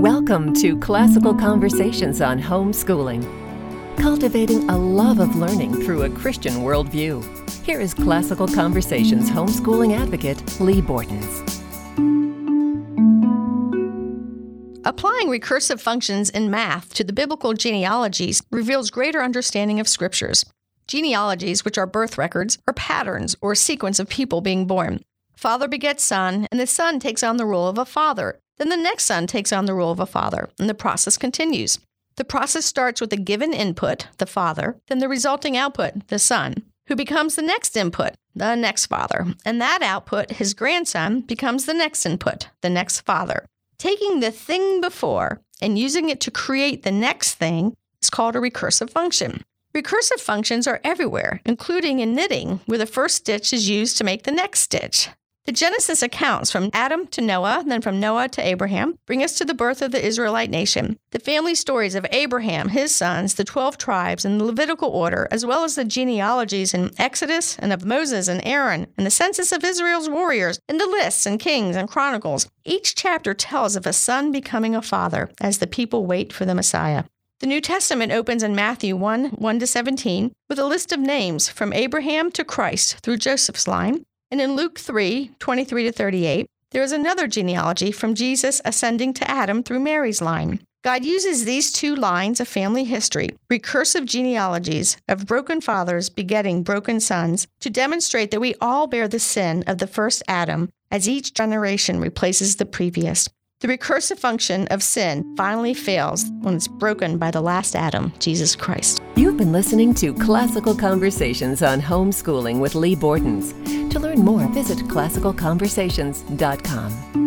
Welcome to Classical Conversations on Homeschooling, cultivating a love of learning through a Christian worldview. Here is Classical Conversations homeschooling advocate Lee Bortons. Applying recursive functions in math to the biblical genealogies reveals greater understanding of scriptures. Genealogies, which are birth records, are patterns or a sequence of people being born. Father begets son, and the son takes on the role of a father. Then the next son takes on the role of a father, and the process continues. The process starts with a given input, the father, then the resulting output, the son, who becomes the next input, the next father, and that output, his grandson, becomes the next input, the next father. Taking the thing before and using it to create the next thing is called a recursive function. Recursive functions are everywhere, including in knitting, where the first stitch is used to make the next stitch. The Genesis accounts from Adam to Noah, then from Noah to Abraham, bring us to the birth of the Israelite nation. The family stories of Abraham, his sons, the 12 tribes, and the Levitical order, as well as the genealogies in Exodus and of Moses and Aaron, and the census of Israel's warriors, and the lists and Kings and Chronicles. Each chapter tells of a son becoming a father as the people wait for the Messiah. The New Testament opens in Matthew 1:1-17, with a list of names from Abraham to Christ through Joseph's line. And in Luke 3:23-38, there is another genealogy from Jesus ascending to Adam through Mary's line. God uses these two lines of family history, recursive genealogies of broken fathers begetting broken sons, to demonstrate that we all bear the sin of the first Adam as each generation replaces the previous. The recursive function of sin finally fails when it's broken by the last Adam, Jesus Christ. You've been listening to Classical Conversations on Homeschooling with Lee Bortons. To learn more, visit classicalconversations.com.